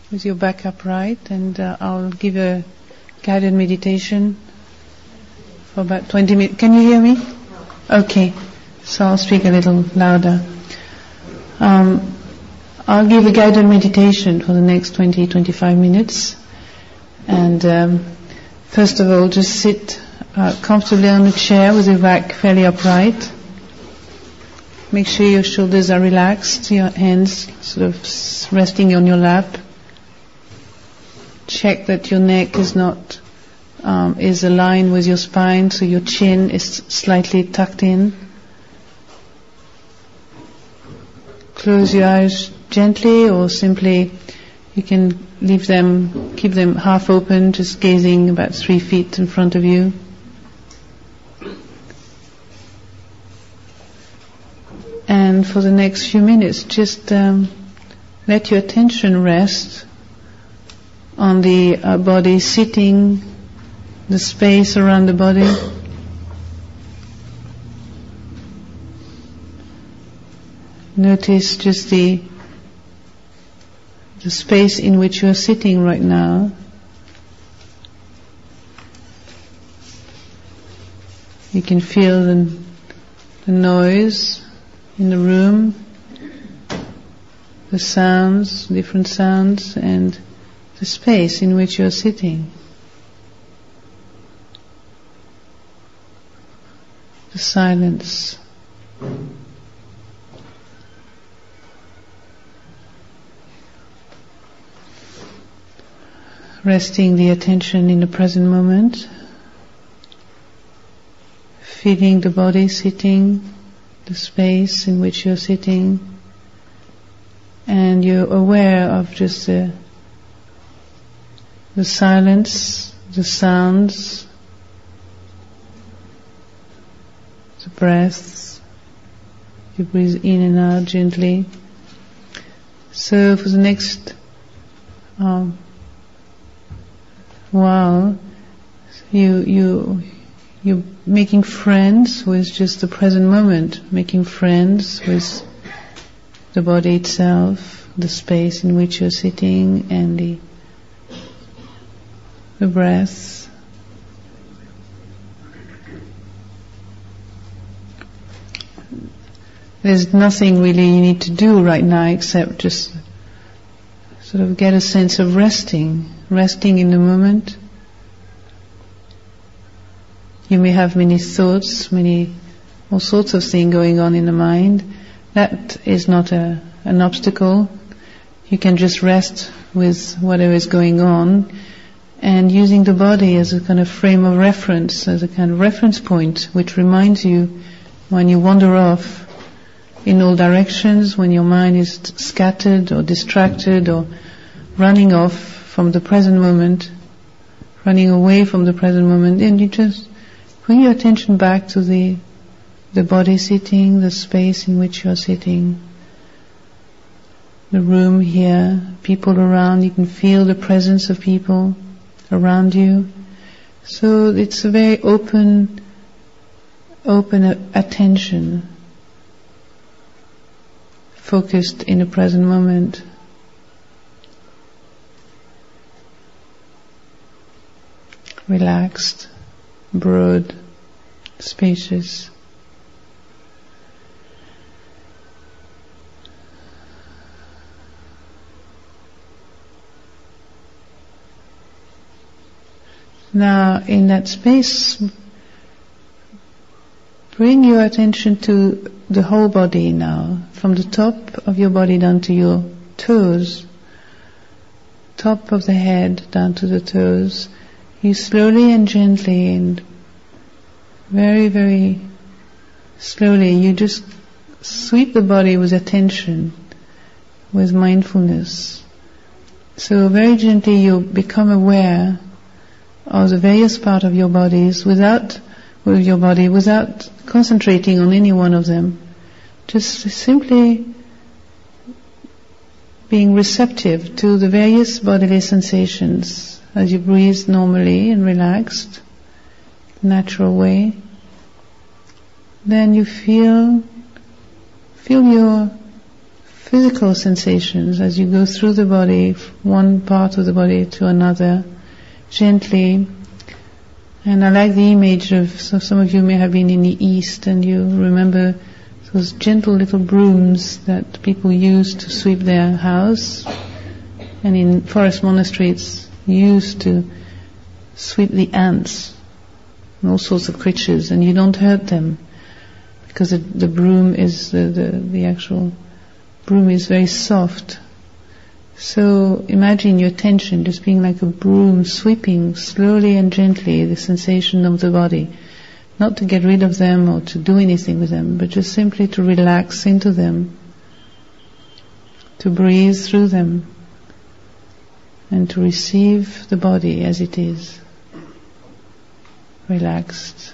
with your back upright, and I'll give a guided meditation for about 20 minutes. Can you hear me? Okay, so I'll speak a little louder. I'll give a guided meditation for the next 20-25 minutes. And first of all, just sit comfortably on a chair with your back fairly upright. Make sure your shoulders are relaxed, your hands sort of resting on your lap. Check that your neck is not is aligned with your spine, so your chin is slightly tucked in. Close your eyes gently, or simply you can keep them half open, just gazing about 3 feet in front of you. And for the next few minutes, just let your attention rest on the body sitting, the space around the body. Notice just the space in which you are sitting right now. You can feel the noise in the room, the sounds, different sounds, and the space in which you are sitting. The silence. Resting the attention in the present moment, feeling the body sitting, the space in which you're sitting, and you're aware of just the silence, the sounds, the breaths. You breathe in and out gently. So for the next while, you're making friends with just the present moment, making friends with the body itself, the space in which you're sitting, and the breath. There's nothing really you need to do right now except just sort of get a sense of resting in the moment. You may have many thoughts, all sorts of things going on in the mind. That is not an obstacle. You can just rest with whatever is going on, and using the body as a kind of frame of reference, as a kind of reference point, which reminds you when you wander off in all directions, when your mind is scattered or distracted or running off from the present moment, running away from the present moment, and you just bring your attention back to the body sitting, the space in which you are sitting, the room here, people around. You can feel the presence of people around you. So it's a very open attention, focused in the present moment. Relaxed, broad, spacious. Now, in that space, bring your attention to the whole body now, from the top of your body down to your toes, top of the head down to the toes. You slowly and gently and very, very slowly, you just sweep the body with attention, with mindfulness. So very gently you become aware of the various parts of your bodies without concentrating on any one of them. Just simply being receptive to the various bodily sensations as you breathe normally and relaxed, natural way. Then you feel your physical sensations as you go through the body, one part of the body to another, gently. And I like the image of, so some of you may have been in the East and you remember those gentle little brooms that people use to sweep their house. And in forest monasteries, used to sweep the ants and all sorts of creatures, and you don't hurt them because the broom is the actual broom is very soft. So imagine your attention just being like a broom sweeping slowly and gently the sensation of the body, not to get rid of them or to do anything with them, but just simply to relax into them, to breathe through them, and to receive the body as it is, relaxed,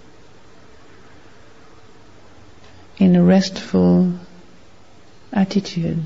in a restful attitude.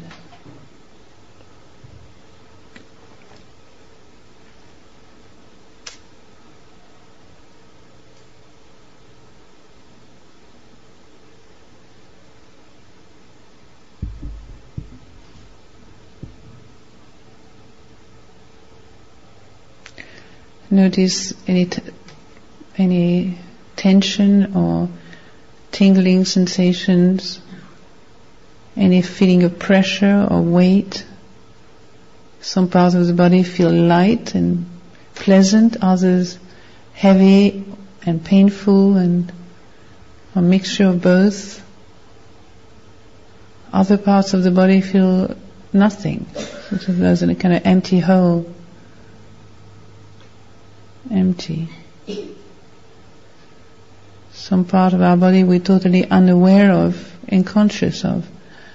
Notice any tension or tingling sensations, any feeling of pressure or weight. Some parts of the body feel light and pleasant, others heavy and painful, and a mixture of both. Other parts of the body feel nothing, sort of as in a kind of empty hole. Empty. Some part of our body we're totally unaware of, unconscious of.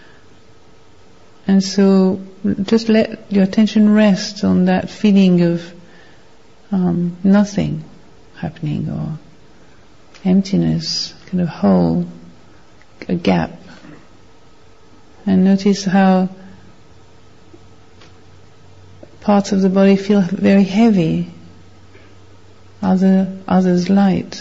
And so just let your attention rest on that feeling of nothing happening, or emptiness, kind of hole, a gap. And notice how parts of the body feel very heavy, others light.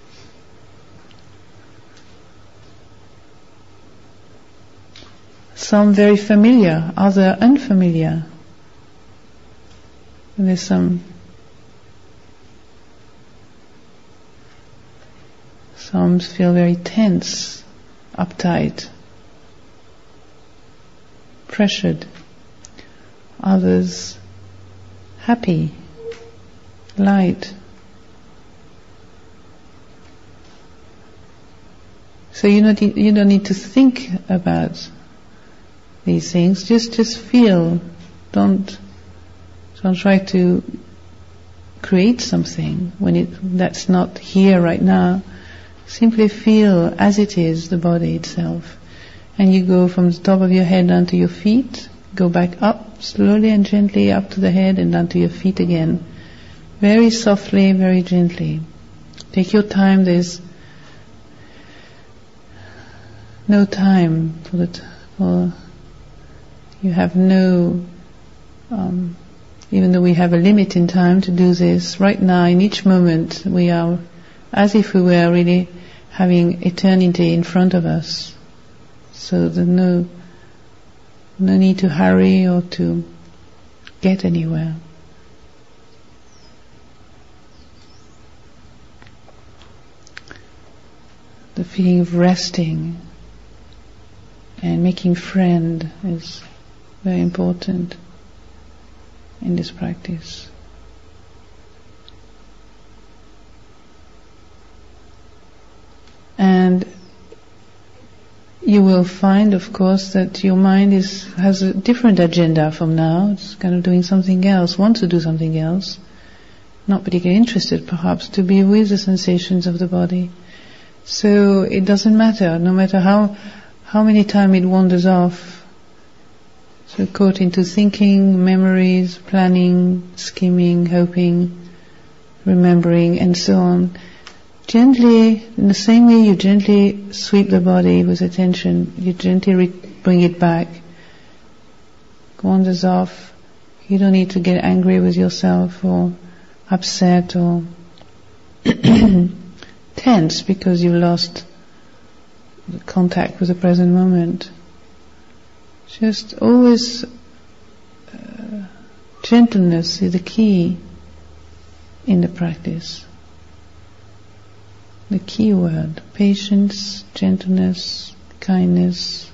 Some very familiar, other unfamiliar. And there's some feel very tense, uptight, pressured. Others happy, light. So you don't need to think about these things. Just feel. Don't try to create something when that's not here right now. Simply feel as it is, the body itself. And you go from the top of your head down to your feet, go back up slowly and gently up to the head and down to your feet again. Very softly, very gently. Take your time. There's no time for you have no, even though we have a limit in time to do this, right now in each moment we are as if we were really having eternity in front of us. So there's no need to hurry or to get anywhere. The feeling of resting and making friend is very important in this practice. And you will find, of course, that your mind has a different agenda from now. It's kind of doing something else, wants to do something else, not particularly interested perhaps to be with the sensations of the body. So it doesn't matter, no matter how many times it wanders off, so caught into thinking, memories, planning, scheming, hoping, remembering, and so on. Gently, in the same way you gently sweep the body with attention, you gently bring it back. It wanders off. You don't need to get angry with yourself or upset or tense because you lost the contact with the present moment. Just always gentleness is the key in the practice. The key word: patience, gentleness, kindness.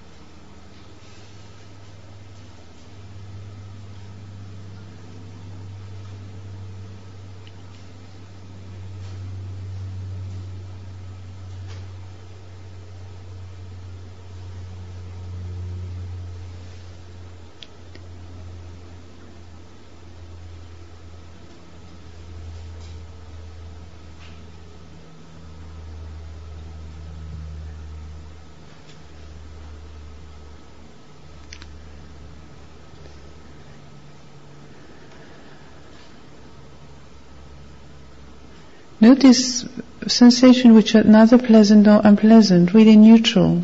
Notice sensation which are neither pleasant nor unpleasant, really neutral,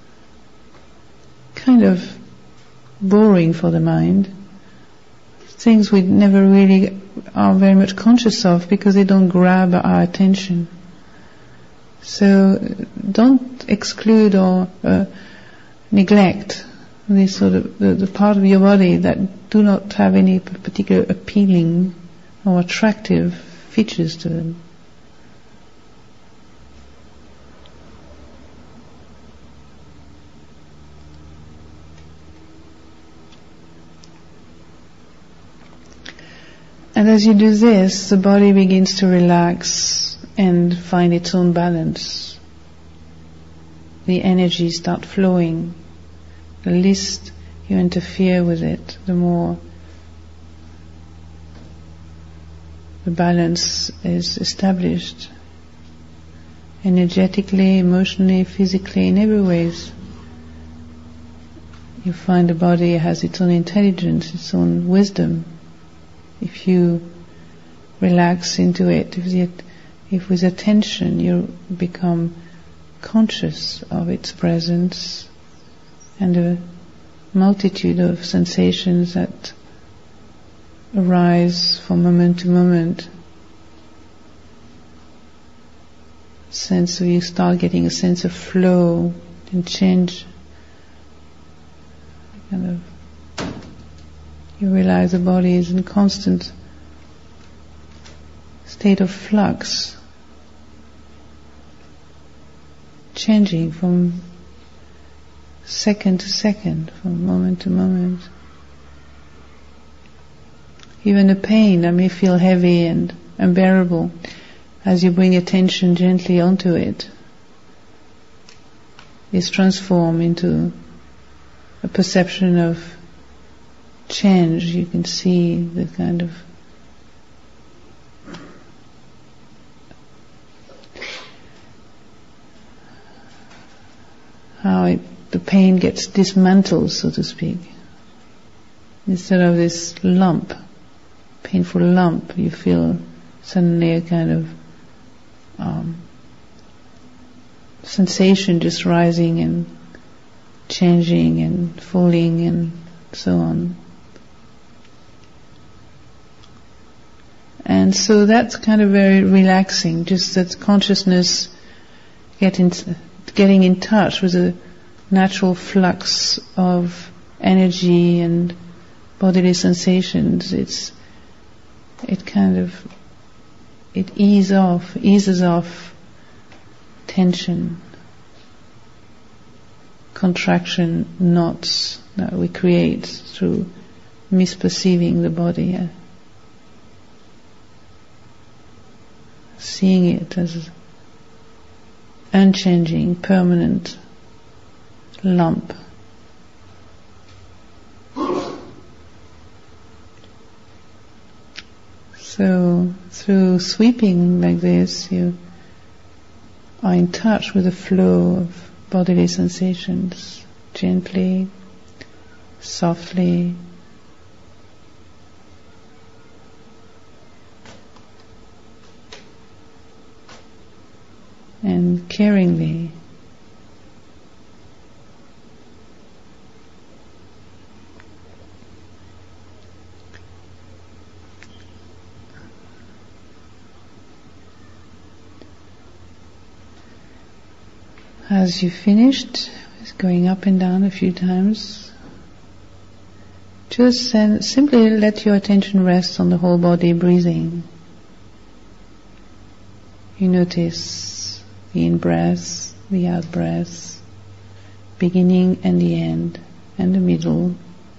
kind of boring for the mind. Things we never really are very much conscious of because they don't grab our attention. So don't exclude or neglect this sort of the part of your body that do not have any particular appealing or attractive features to them. And as you do this, the body begins to relax and find its own balance. The energy starts flowing. The least you interfere with it, the more the balance is established. Energetically, emotionally, physically, in every ways. You find the body has its own intelligence, its own wisdom. If you relax into it, if with attention you become conscious of its presence and a multitude of sensations that arise from moment to moment, you start getting a sense of flow and change. You realize the body is in constant state of flux, changing from second to second, from moment to moment. Even the pain that may feel heavy and unbearable, as you bring attention gently onto it, is transformed into a perception of change. You can see the kind of how the pain gets dismantled, so to speak. Instead of this lump, painful lump, you feel suddenly a kind of sensation just rising and changing and falling and so on. And so that's kind of very relaxing, just that consciousness getting in touch with the natural flux of energy and bodily sensations. It eases off tension, contraction, knots that we create through misperceiving the body. Seeing it as unchanging, permanent lump. So through sweeping like this, you are in touch with the flow of bodily sensations, gently, softly. And caringly. As you finished, it's going up and down a few times, Just simply let your attention rest on the whole body breathing. You notice the in-breath, the out-breath, beginning and the end, and the middle,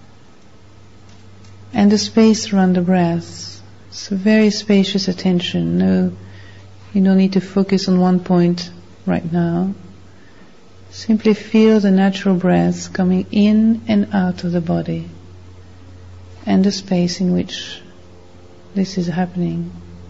and the space around the breath. It's a very spacious attention. No, you don't need to focus on one point right now. Simply feel the natural breath coming in and out of the body, and the space in which this is happening.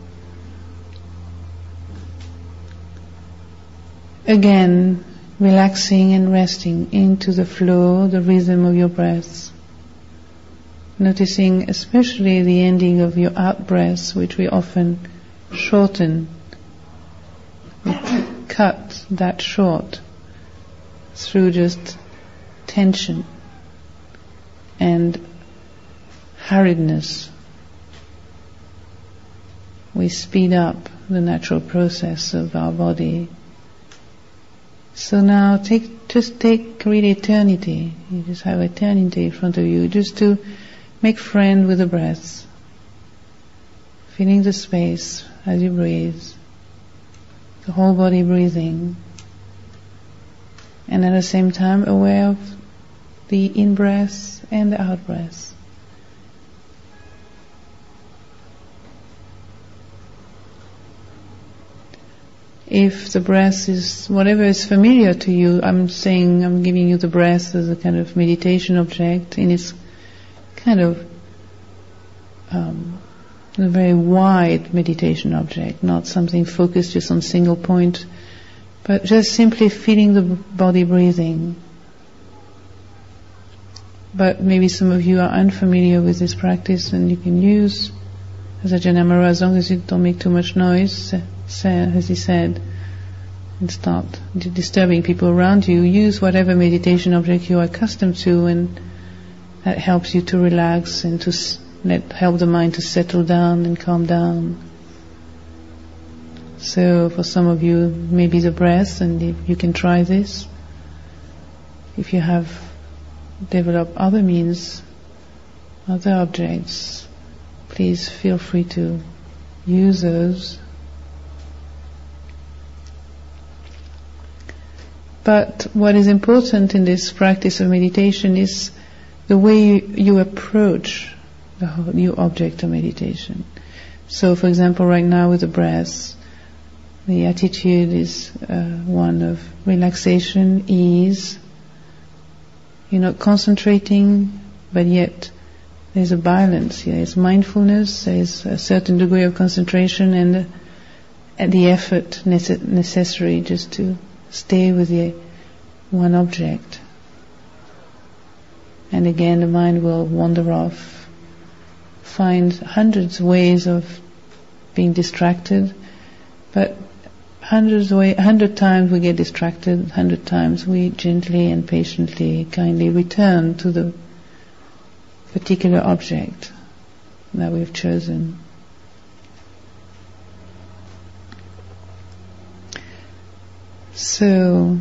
Again, relaxing and resting into the flow, the rhythm of your breath. Noticing especially the ending of your out-breath, which we often shorten. We cut that short through just tension and hurriedness. We speed up the natural process of our body. So now just take really eternity. You just have eternity in front of you, just to make friend with the breath, feeling the space as you breathe, the whole body breathing, and at the same time aware of the in-breath and the out-breath. If the breath is whatever is familiar to you, I'm giving you the breath as a kind of meditation object in its kind of a very wide meditation object, not something focused just on single point, but just simply feeling the body breathing. But maybe some of you are unfamiliar with this practice, and you can use as Ajahn Amaro, as long as you don't make too much noise, as he said, and start disturbing people around you. Use whatever meditation object you are accustomed to, and that helps you to relax and to help the mind to settle down and calm down. So for some of you, maybe the breath, and you can try this. If you have developed other means, other objects, please feel free to use those. But what is important in this practice of meditation is the way you approach the whole new object of meditation. So, for example, right now with the breath, the attitude is one of relaxation, ease. You're not concentrating, but yet there's a balance here. There's mindfulness, there's a certain degree of concentration, and the effort necessary just to stay with the one object. And again, the mind will wander off, find hundreds of ways of being distracted, but 100 times we get distracted, 100 times we gently and patiently, kindly return to the particular object that we've chosen. So,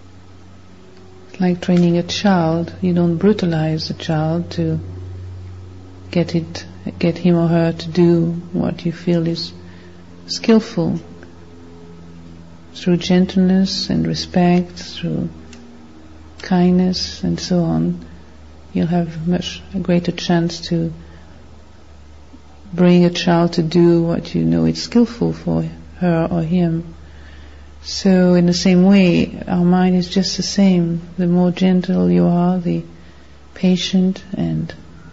like training a child, you don't brutalize a child to get him or her to do what you feel is skillful. Through gentleness and respect, through kindness and so on, you'll have much a greater chance to bring a child to do what you know is skillful for her or him. So in the same way, our mind is just the same. The more gentle you are, the patient and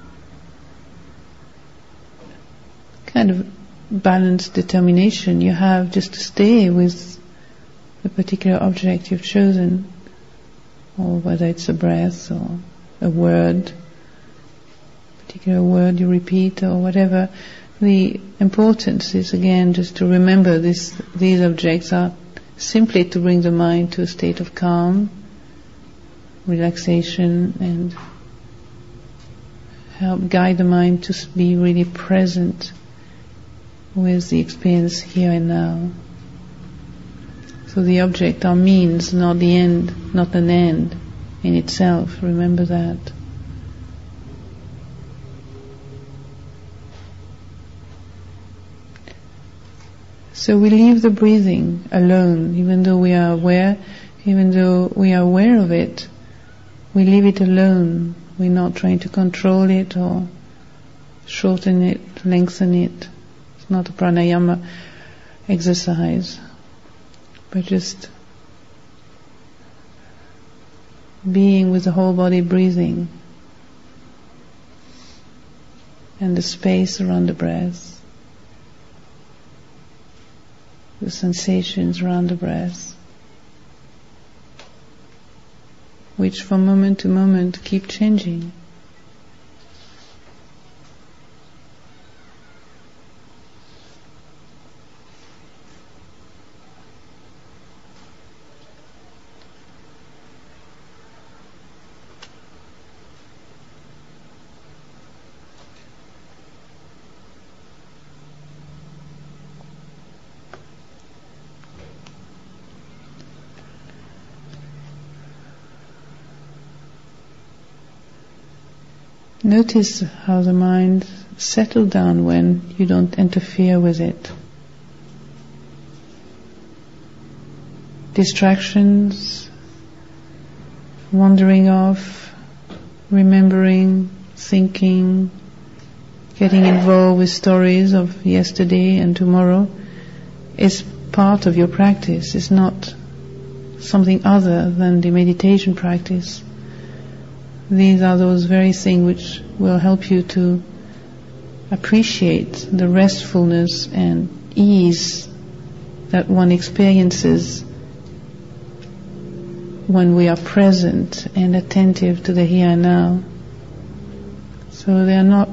kind of balanced determination you have just to stay with the particular object you've chosen, or whether it's a breath or a word, particular word you repeat or whatever. The importance is again just to remember these objects are simply to bring the mind to a state of calm, relaxation, and help guide the mind to be really present with the experience here and now. So the object are means, not the end, not an end in itself. Remember that. So we leave the breathing alone, even though we are aware of it, we leave it alone. We're not trying to control it or shorten it, lengthen it. It's not a pranayama exercise, but just being with the whole body breathing and the space around the breath, the sensations around the breath, which from moment to moment keep changing. Notice how the mind settles down when you don't interfere with it. Distractions, wandering off, remembering, thinking, getting involved with stories of yesterday and tomorrow is part of your practice. It's not something other than the meditation practice. These are those very things which will help you to appreciate the restfulness and ease that one experiences when we are present and attentive to the here and now. So they are not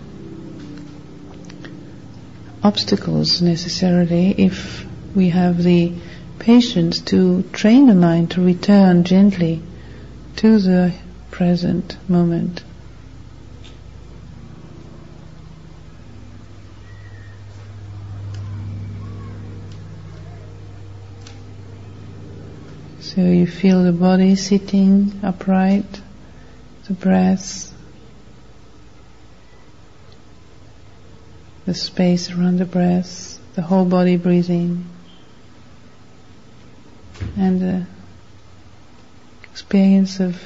obstacles necessarily if we have the patience to train the mind to return gently to the present moment. So you feel the body sitting upright, the breath, the space around the breath, the whole body breathing, and the experience of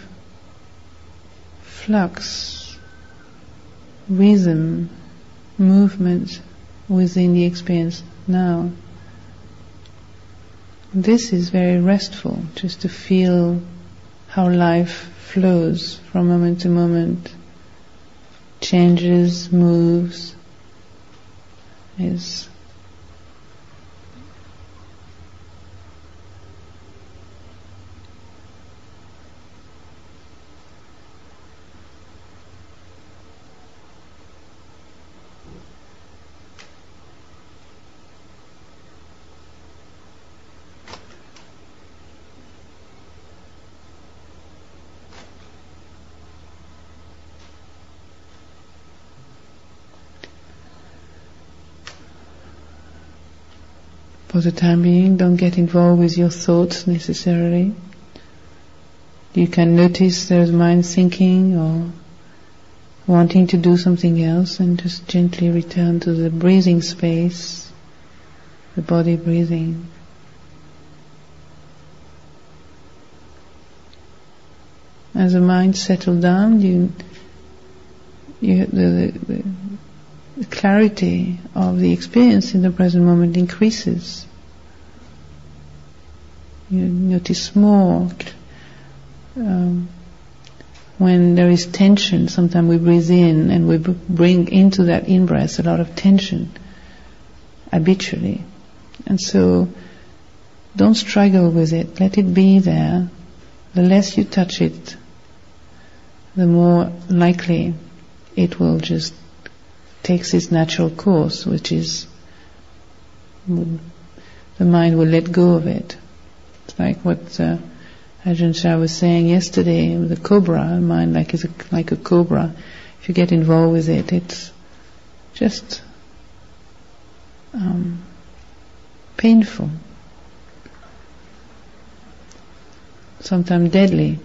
flux, rhythm, movement within the experience now. This is very restful, just to feel how life flows from moment to moment, changes, moves, is for the time being, don't get involved with your thoughts necessarily. You can notice there's mind thinking or wanting to do something else, and just gently return to the breathing space, the body breathing. As the mind settles down, the clarity of the experience in the present moment increases. You notice more when there is tension. Sometimes we breathe in and we bring into that in-breath a lot of tension habitually, and so don't struggle with it. Let it be there. The less you touch it, the more likely it will just takes its natural course, which is the mind will let go of it. It's like what Ajahn Chah was saying yesterday with the cobra. The mind is like a cobra. If you get involved with it, it's just painful, sometimes deadly.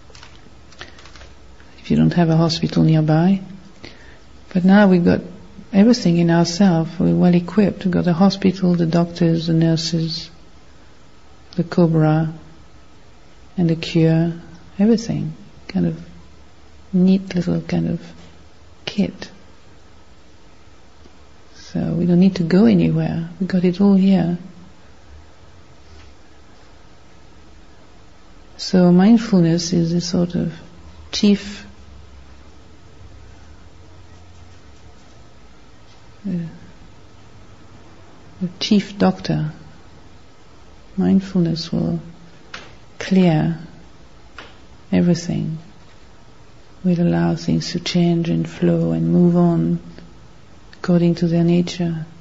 If you don't have a hospital nearby. But now we've got everything in ourselves. We're well equipped. We've got the hospital, the doctors, the nurses, the cobra, and the cure, everything. Kind of neat little kind of kit. So we don't need to go anywhere. We got it all here. So mindfulness is a sort of chief doctor. Mindfulness will clear everything, will allow things to change and flow and move on according to their nature.